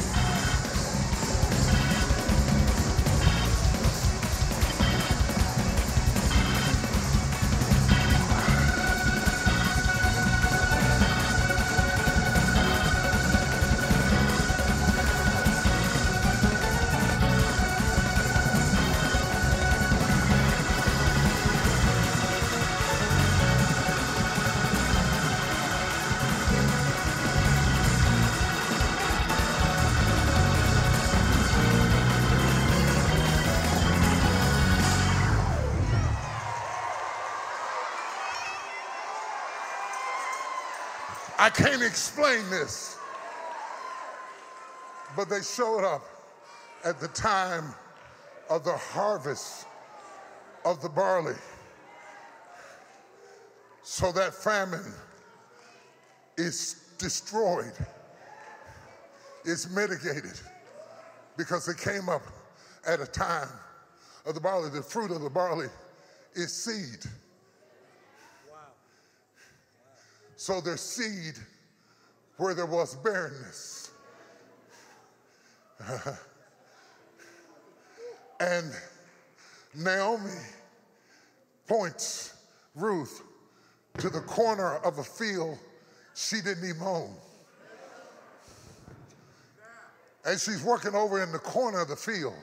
I can't explain this, but they showed up at the time of the harvest of the barley. So that famine is destroyed. It's mitigated because it came up at a time of the barley. The fruit of the barley is seed. So there's seed where there was barrenness. And Naomi points Ruth to the corner of a field she didn't even own. And she's working over in the corner of the field.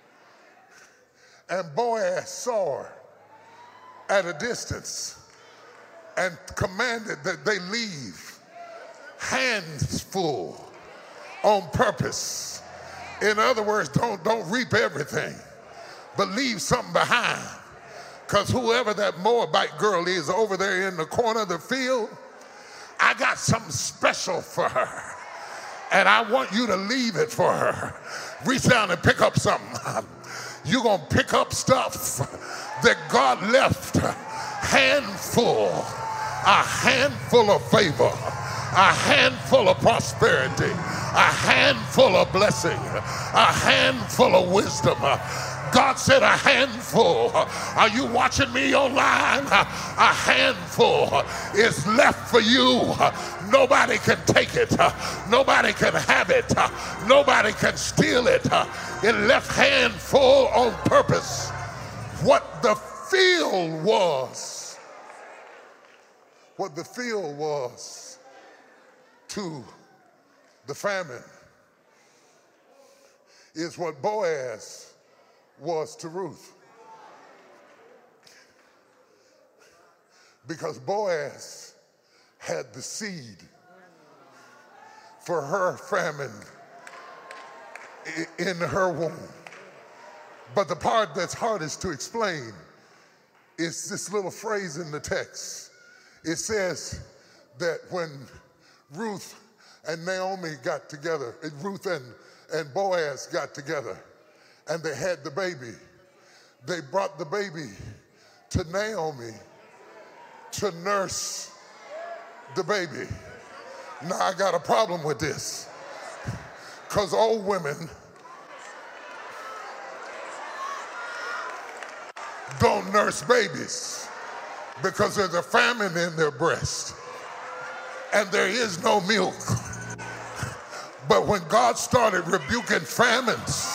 And Boaz saw her at a distance and commanded that they leave hands full on purpose. In other words, don't reap everything, but leave something behind. Because whoever that Moabite girl is over there in the corner of the field, I got something special for her. And I want you to leave it for her. Reach down and pick up something. You're going to pick up stuff that God left. Handful. A handful of favor. A handful of prosperity. A handful of blessing. A handful of wisdom. God said a handful. Are you watching me online? A handful is left for you. Nobody can take it. Nobody can have it. Nobody can steal it. It left handful on purpose. What the field was. What the field was to the famine is what Boaz was to Ruth. Because Boaz had the seed for her famine in her womb. But the part that's hardest to explain is this little phrase in the text. It says that when Ruth and Naomi got together, Ruth and Boaz got together, and they had the baby, they brought the baby to Naomi to nurse the baby. Now I got a problem with this, because old women don't nurse babies because there's a famine in their breast and there is no milk. But when God started rebuking famines,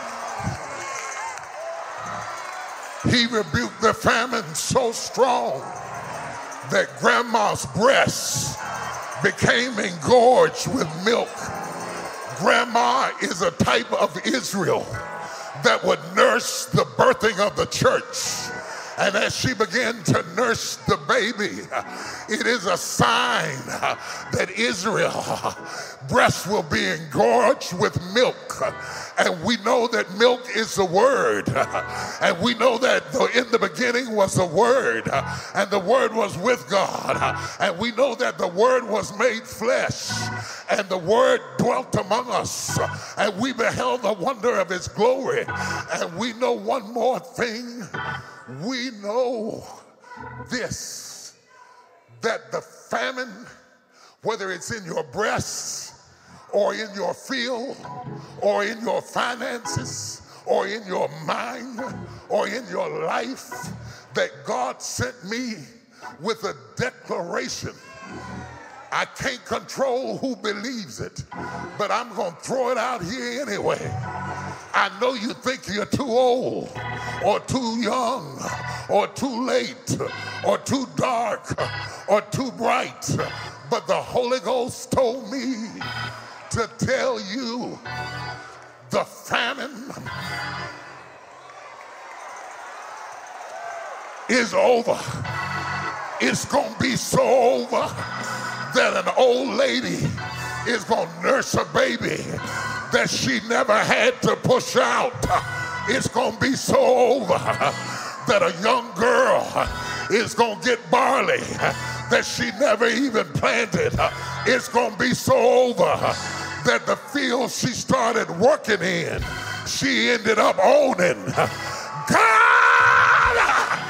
he rebuked the famine so strong that grandma's breasts became engorged with milk. Grandma is a type of Israel that would nurse the birthing of the church. And as she began to nurse the baby, it is a sign that Israel's breasts will be engorged with milk. And we know that milk is the word. And we know that in the beginning was the word. And the word was with God. And we know that the word was made flesh. And the word dwelt among us. And we beheld the wonder of his glory. And we know one more thing. We know this, that the famine, whether it's in your breasts or in your field or in your finances or in your mind or in your life, that God sent me with a declaration. I can't control who believes it, but I'm going to throw it out here anyway. I know you think you're too old or too young or too late or too dark or too bright, but the Holy Ghost told me to tell you the famine is over. It's going to be so over that an old lady is going to nurse a baby that she never had to push out. It's going to be so over that a young girl is going to get barley that she never even planted. It's going to be so over that the field she started working in, she ended up owning. God!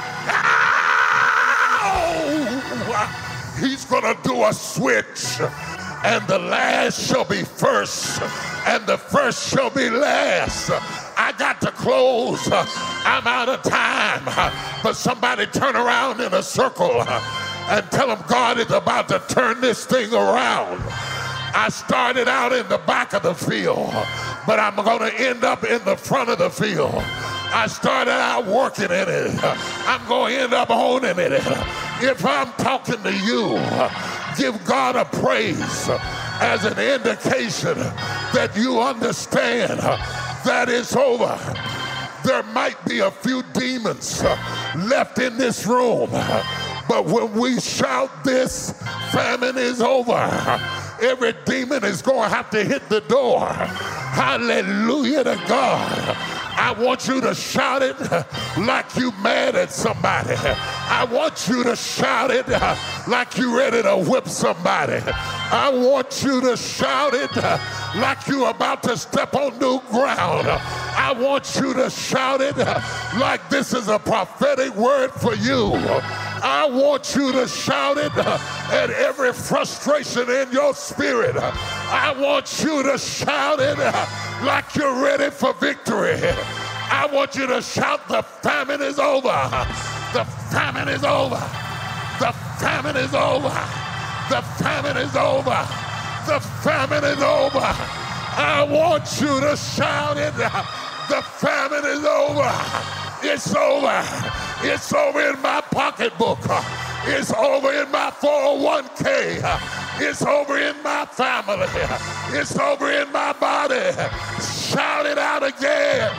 He's going to do a switch, and the last shall be first, and the first shall be last. I got to close. I'm out of time. But somebody turn around in a circle and tell them God is about to turn this thing around. I started out in the back of the field, but I'm going to end up in the front of the field. I started out working in it. I'm going to end up owning it. If I'm talking to you, give God a praise as an indication that you understand that it's over. There might be a few demons left in this room, but when we shout this, famine is over. Every demon is going to have to hit the door. Hallelujah to God. I want you to shout it like you mad at somebody. I want you to shout it like you ready to whip somebody. I want you to shout it like you're about to step on new ground. I want you to shout it like this is a prophetic word for you. I want you to shout it at every frustration in your spirit. I want you to shout it like you're ready for victory. I want you to shout, the famine is over. The famine is over. The famine is over. The famine is over. The famine is over. I want you to shout it. The famine is over. It's over. It's over in my pocketbook. It's over in my 401k. It's over in my family. It's over in my body. Shout it out again.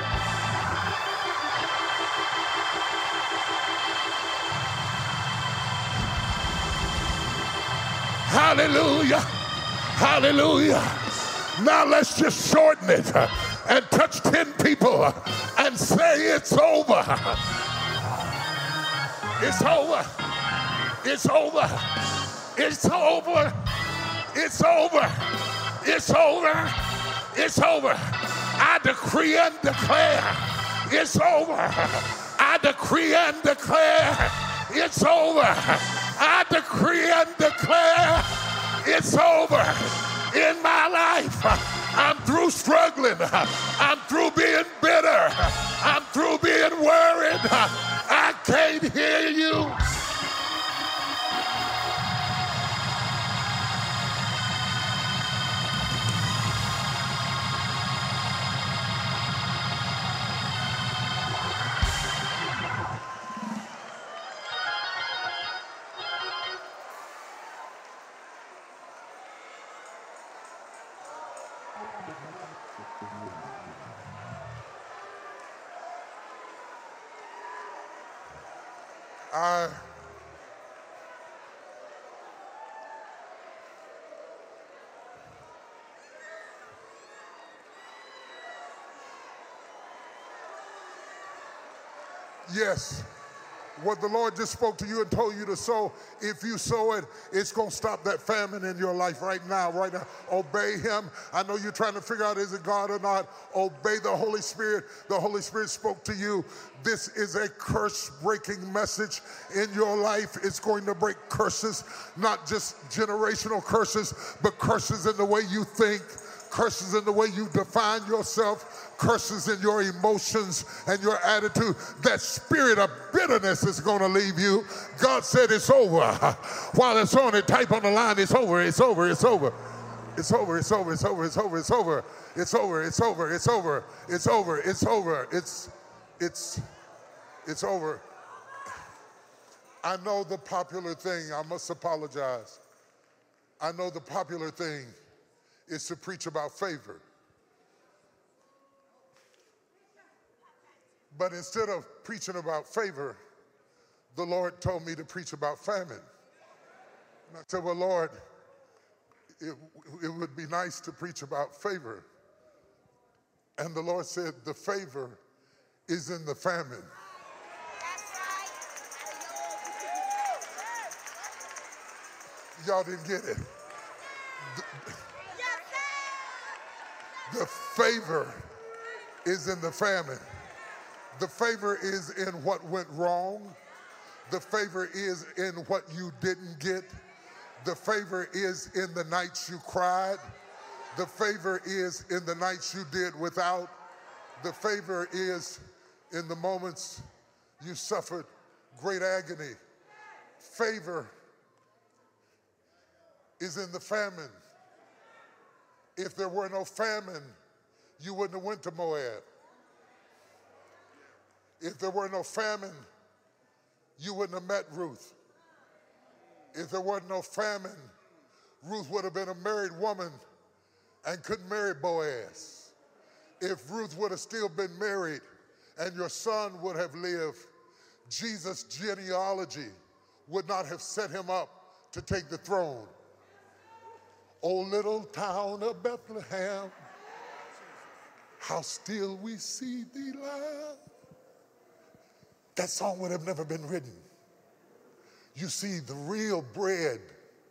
Hallelujah. Hallelujah. Now let's just shorten it and touch 10 people and say it's over. It's over. It's over. It's over. It's over. It's over. It's over. I decree and declare it's over. I decree and declare it's over. I decree and declare it's over. In my life, I'm through struggling. I'm through being bitter. I'm through being worried. I can't hear you. Yes, what the Lord just spoke to you and told you to sow, if you sow it, it's going to stop that famine in your life right now, right now. Obey him. I know you're trying to figure out, is it God or not? Obey the Holy Spirit. The Holy Spirit spoke to you. This is a curse-breaking message in your life. It's going to break curses, not just generational curses, but curses in the way you think, curses in the way you define yourself, curses in your emotions and your attitude. That spirit of bitterness is going to leave you. God said it's over. While it's on it, type on the line, it's over, it's over, it's over. It's over, it's over, it's over, it's over, it's over. It's over, it's over, it's over, it's over, it's over, it's over. I know the popular thing, I must apologize. I know the popular thing is to preach about favor. But instead of preaching about favor, the Lord told me to preach about famine. And I said, well, Lord, it would be nice to preach about favor. And the Lord said, the favor is in the famine. Y'all didn't get it. The favor is in the famine. The favor is in what went wrong. The favor is in what you didn't get. The favor is in the nights you cried. The favor is in the nights you did without. The favor is in the moments you suffered great agony. Favor is in the famine. If there were no famine, you wouldn't have went to Moab. If there were no famine, you wouldn't have met Ruth. If there wasn't no famine, Ruth would have been a married woman and couldn't marry Boaz. If Ruth would have still been married and your son would have lived, Jesus' genealogy would not have set him up to take the throne. O little town of Bethlehem, how still we see thee lie. That song would have never been written. You see, the real bread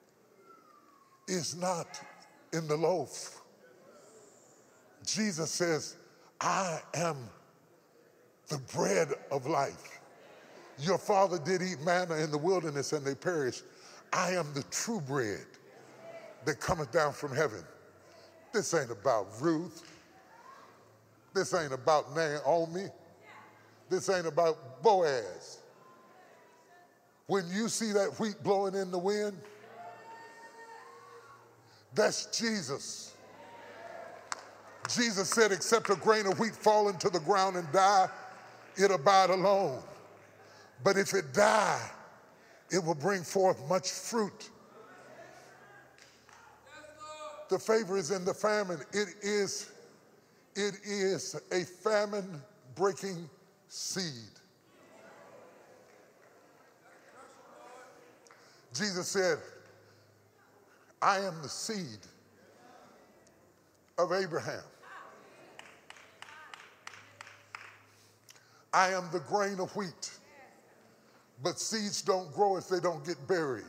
is not in the loaf. Jesus says, I am the bread of life. Your father did eat manna in the wilderness and they perished. I am the true bread that cometh down from heaven. This ain't about Ruth. This ain't about Naomi. This ain't about Boaz. When you see that wheat blowing in the wind, that's Jesus. Jesus said, except a grain of wheat fall into the ground and die, it abide alone. But if it die, it will bring forth much fruit. The favor is in the famine. It is a famine-breaking seed. Jesus said, I am the seed of Abraham. I am the grain of wheat. But seeds don't grow if they don't get buried.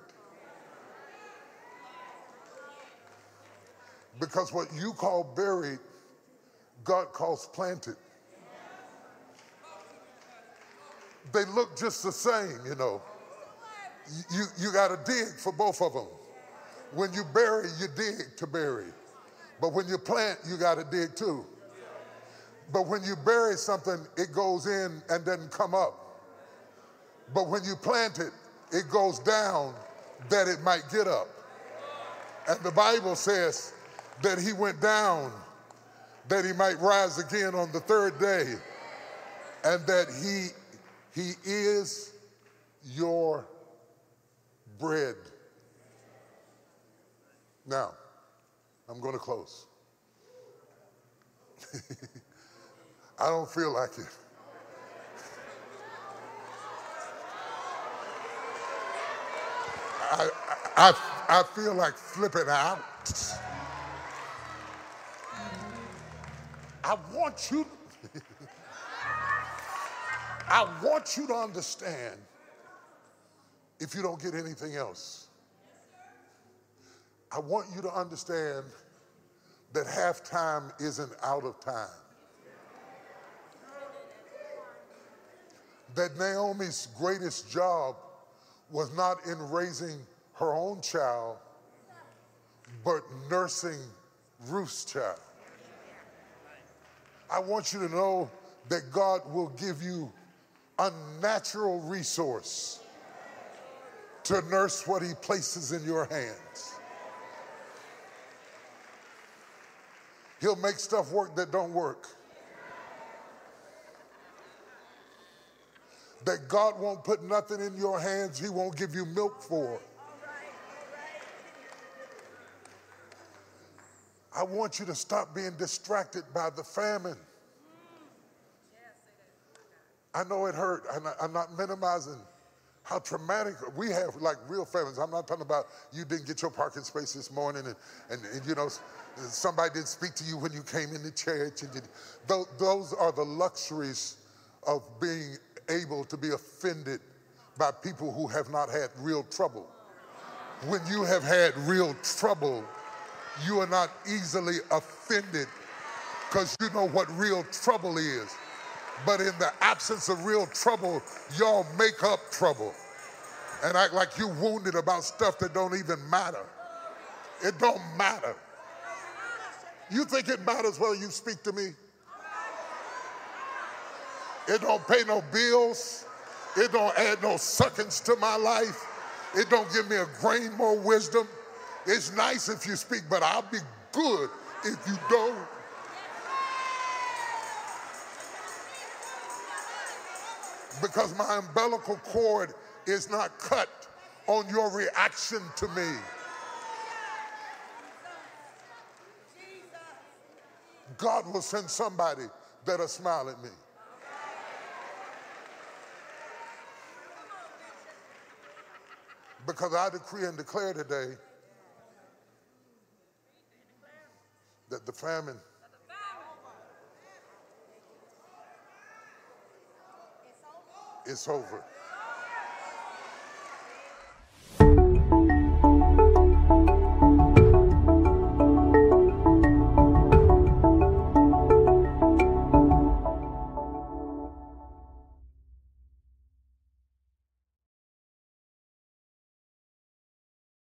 Because what you call buried, God calls planted. They look just the same, you know. You got to dig for both of them. When you bury, you dig to bury. But when you plant, you got to dig too. But when you bury something, it goes in and doesn't come up. But when you plant it, it goes down that it might get up. And the Bible says that he went down that he might rise again on the third day, and that he is your bread. Now, I'm going to close. I don't feel like it. I feel like flipping out. I want you to understand, if you don't get anything else, I want you to understand that halftime isn't out of time. That Naomi's greatest job was not in raising her own child, but nursing Ruth's child. I want you to know that God will give you a natural resource to nurse what he places in your hands. He'll make stuff work that don't work. That God won't put nothing in your hands he won't give you milk for. I want you to stop being distracted by the famine. I know it hurt. I'm not minimizing how traumatic we have, like real famines. I'm not talking about you didn't get your parking space this morning and you know, somebody didn't speak to you when you came into church. And those are the luxuries of being able to be offended by people who have not had real trouble. When you have had real trouble, you are not easily offended because you know what real trouble is. But in the absence of real trouble, y'all make up trouble and act like you're wounded about stuff that don't even matter. It don't matter. You think it matters whether you speak to me? It don't pay no bills. It don't add no seconds to my life. It don't give me a grain more wisdom. It's nice if you speak, but I'll be good if you don't. Because my umbilical cord is not cut on your reaction to me. God will send somebody that'll smile at me. Because I decree and declare today that the famine is over.